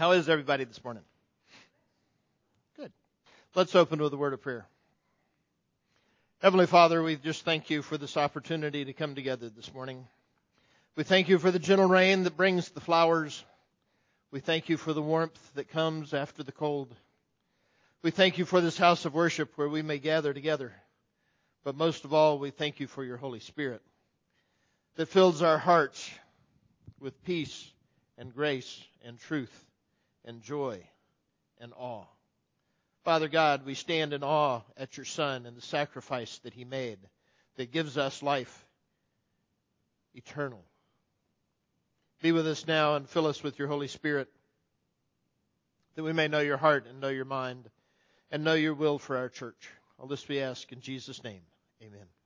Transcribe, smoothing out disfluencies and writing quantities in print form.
How is everybody this morning? Good. Let's open with a word of prayer. Heavenly Father, we just thank you for this opportunity to come together this morning. We thank you for the gentle rain that brings the flowers. We thank you for the warmth that comes after the cold. We thank you for this house of worship where we may gather together. But most of all, we thank you for your Holy Spirit that fills our hearts with peace and grace and truth and joy and awe. Father God, we stand in awe at your Son and the sacrifice that he made that gives us life eternal. Be with us now and fill us with your Holy Spirit that we may know your heart and know your mind and know your will for our church. All this we ask in Jesus' name. Amen.